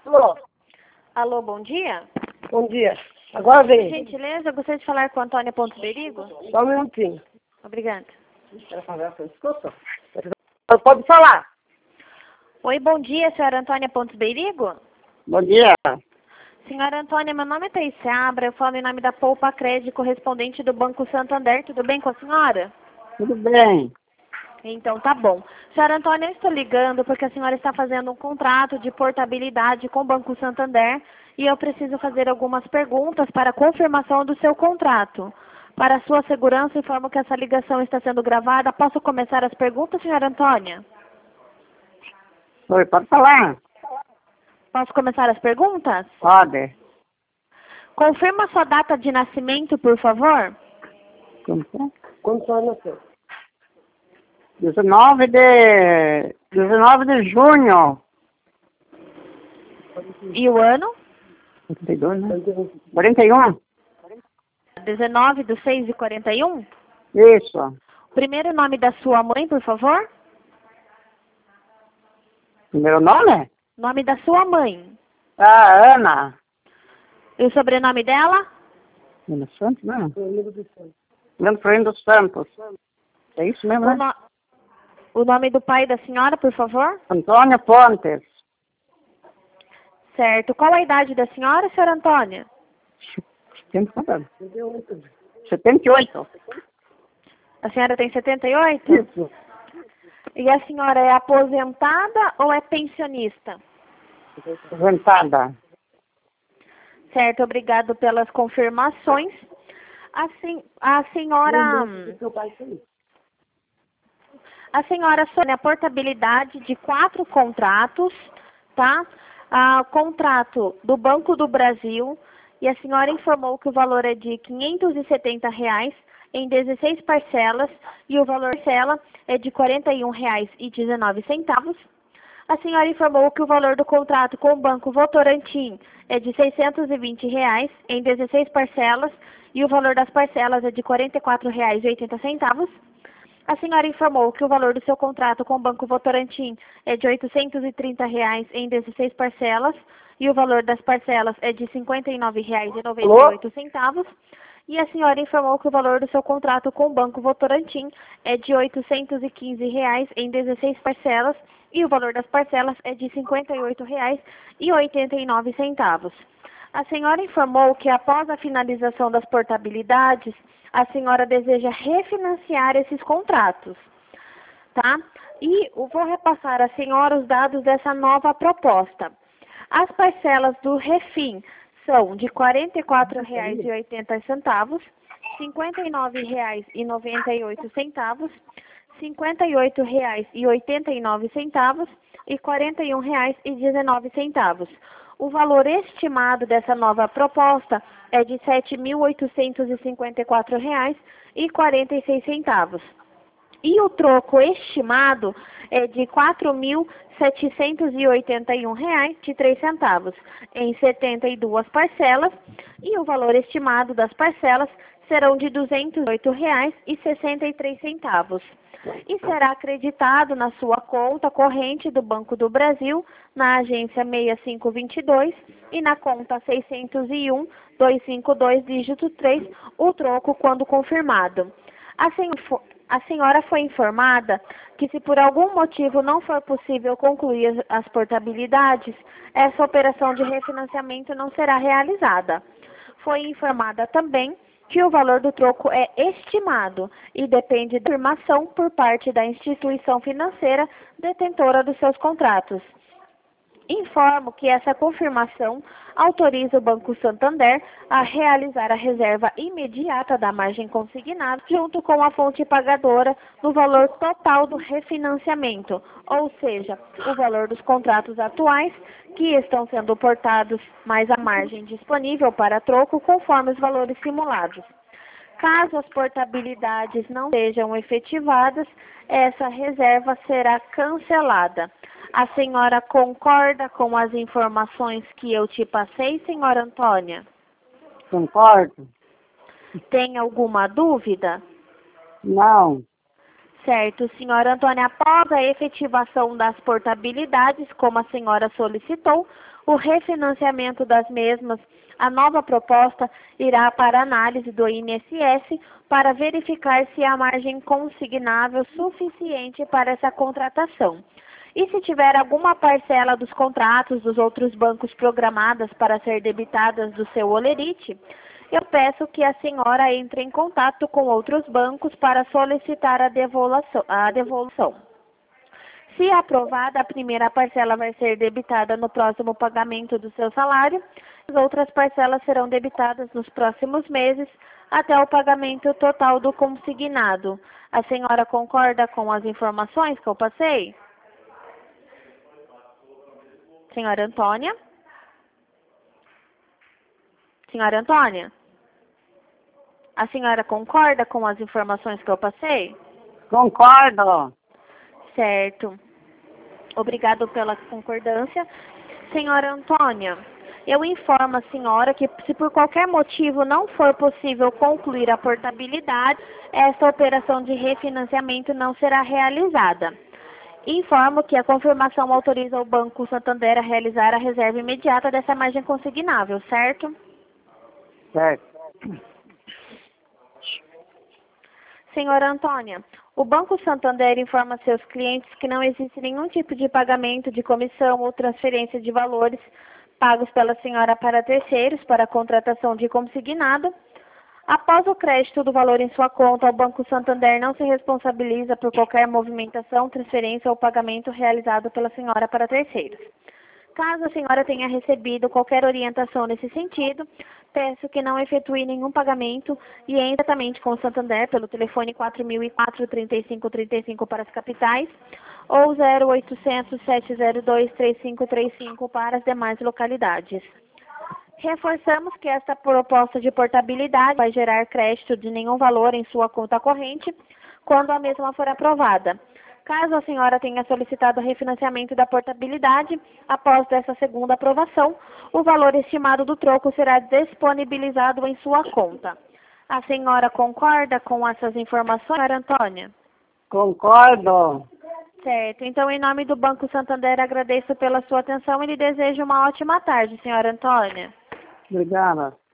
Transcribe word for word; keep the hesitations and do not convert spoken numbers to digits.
Alô? Alô, bom dia. Bom dia. Agora Por vem. gentileza, eu gostaria de falar com a Antônia Pontes Berigo. Só um minutinho. Obrigada. Pode falar. Oi, bom dia, senhora Antônia Pontes Berigo. Bom dia. Senhora Antônia, meu nome é Thaís Seabra, eu falo em nome da Poupa Crédito, correspondente do Banco Santander. Tudo bem com a senhora? Tudo bem. Então, tá bom. Senhora Antônia, eu estou ligando porque a senhora está fazendo um contrato de portabilidade com o Banco Santander e eu preciso fazer algumas perguntas para confirmação do seu contrato. Para a sua segurança, informo que essa ligação está sendo gravada. Posso começar as perguntas, senhora Antônia? Oi, pode falar? Posso começar as perguntas? Pode. Confirma sua data de nascimento, por favor. Como que é? Quando só nasceu? dezenove de... dezenove de junho. E o ano? quarenta e dois, né? quarenta e um? dezenove do seis de quarenta e um? Isso. Primeiro nome da sua mãe, por favor. Primeiro nome? Nome da sua mãe. Ah, Ana. E o sobrenome dela? Ana Santos, não? Leandro Freire dos Santos. É isso mesmo, O, né? no... o nome do pai da senhora, por favor. Antônio Pontes. Certo. Qual a idade da senhora, senhora Antônia? setenta e oito. A senhora tem setenta e oito? Isso. E a senhora é aposentada ou é pensionista? Aposentada. Certo, obrigado pelas confirmações. A, sen... a senhora... A senhora sonha a portabilidade de quatro contratos, tá? Ah, contrato do Banco do Brasil, e a senhora informou que o valor é de quinhentos e setenta reais em dezesseis parcelas, e o valor parcela é de quarenta e um reais e dezenove centavos. A senhora informou que o valor do contrato com o Banco Votorantim é de seiscentos e vinte reais em dezesseis parcelas, e o valor das parcelas é de quarenta e quatro reais e oitenta centavos. A senhora informou que o valor do seu contrato com o Banco Votorantim é de oitocentos e trinta reais em dezesseis parcelas, e o valor das parcelas é de cinquenta e nove reais e noventa e oito centavos. E a senhora informou que o valor do seu contrato com o Banco Votorantim é de oitocentos e quinze reais em dezesseis parcelas, e o valor das parcelas é de cinquenta e oito reais e oitenta e nove centavos. A senhora informou que após a finalização das portabilidades, a senhora deseja refinanciar esses contratos, tá? E eu vou repassar à senhora os dados dessa nova proposta. As parcelas do refim são de quarenta e quatro reais e oitenta centavos, cinquenta e nove reais e noventa e oito centavos, cinquenta e oito reais e oitenta e nove centavos e quarenta e um reais e dezenove centavos. O valor estimado dessa nova proposta é de sete mil oitocentos e cinquenta e quatro reais e quarenta e seis centavos. E o troco estimado é de quatro mil setecentos e oitenta e um reais e três centavos em setenta e duas parcelas, e o valor estimado das parcelas serão de duzentos e oito reais e sessenta e três centavos. E será acreditado na sua conta corrente do Banco do Brasil, na agência seis cinco dois dois e na conta seiscentos e um, duzentos e cinquenta e dois, dígito três, o troco quando confirmado. A senhora, a senhora foi informada que, se por algum motivo não for possível concluir as portabilidades, essa operação de refinanciamento não será realizada. Foi informada também que o valor do troco é estimado e depende da confirmação por parte da instituição financeira detentora dos seus contratos. Informo que essa confirmação autoriza o Banco Santander a realizar a reserva imediata da margem consignada junto com a fonte pagadora no valor total do refinanciamento, ou seja, o valor dos contratos atuais que estão sendo portados mais a margem disponível para troco conforme os valores simulados. Caso as portabilidades não sejam efetivadas, essa reserva será cancelada. A senhora concorda com as informações que eu te passei, senhora Antônia? Concordo. Tem alguma dúvida? Não. Certo, senhora Antônia, após a efetivação das portabilidades, como a senhora solicitou, o refinanciamento das mesmas, a nova proposta irá para análise do I N S S para verificar se há margem consignável suficiente para essa contratação. E se tiver alguma parcela dos contratos dos outros bancos programadas para ser debitadas do seu holerite, eu peço que a senhora entre em contato com outros bancos para solicitar a devolução. A devolução. Se aprovada, a primeira parcela vai ser debitada no próximo pagamento do seu salário, as outras parcelas serão debitadas nos próximos meses até o pagamento total do consignado. A senhora concorda com as informações que eu passei? Senhora Antônia? Senhora Antônia? A senhora concorda com as informações que eu passei? Concordo. Certo. Obrigado pela concordância. Senhora Antônia, eu informo a senhora que se por qualquer motivo não for possível concluir a portabilidade, esta operação de refinanciamento não será realizada. Informo que a confirmação autoriza o Banco Santander a realizar a reserva imediata dessa margem consignável, certo? Certo. Senhora Antônia, o Banco Santander informa seus clientes que não existe nenhum tipo de pagamento de comissão ou transferência de valores pagos pela senhora para terceiros para a contratação de consignado. Após o crédito do valor em sua conta, o Banco Santander não se responsabiliza por qualquer movimentação, transferência ou pagamento realizado pela senhora para terceiros. Caso a senhora tenha recebido qualquer orientação nesse sentido, peço que não efetue nenhum pagamento e entre diretamente com o Santander pelo telefone quatro mil e quatro, trinta e cinco trinta e cinco para as capitais ou zero oitocentos, sete zero dois, três cinco três cinco para as demais localidades. Reforçamos que esta proposta de portabilidade vai gerar crédito de nenhum valor em sua conta corrente quando a mesma for aprovada. Caso a senhora tenha solicitado o refinanciamento da portabilidade, após dessa segunda aprovação, o valor estimado do troco será disponibilizado em sua conta. A senhora concorda com essas informações, senhora Antônia? Concordo. Certo. Então, em nome do Banco Santander, agradeço pela sua atenção e lhe desejo uma ótima tarde, senhora Antônia. Obrigada.